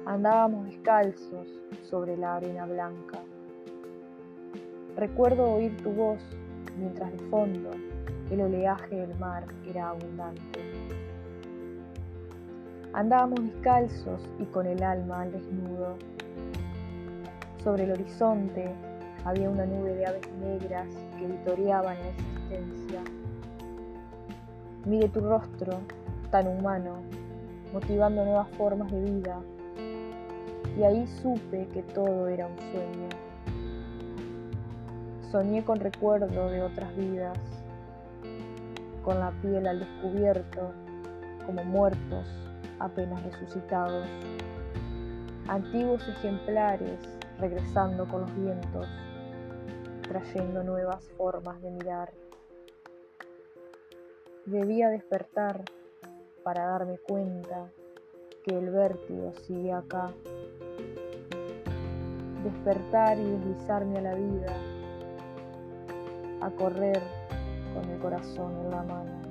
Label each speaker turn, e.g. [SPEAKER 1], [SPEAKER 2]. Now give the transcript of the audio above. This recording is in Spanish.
[SPEAKER 1] Andábamos descalzos sobre la arena blanca. Recuerdo oír tu voz mientras de fondo el oleaje del mar era abundante. Andábamos descalzos y con el alma al desnudo. Sobre el horizonte había una nube de aves negras que vitoreaban la existencia. Miré tu rostro tan humano, motivando nuevas formas de vida, y ahí supe que todo era un sueño. Soñé con recuerdo de otras vidas, con la piel al descubierto, como muertos apenas resucitados, antiguos ejemplares regresando con los vientos, trayendo nuevas formas de mirar. Debía despertar para darme cuenta que el vértigo sigue acá. Despertar y deslizarme a la vida, a correr con el corazón en la mano.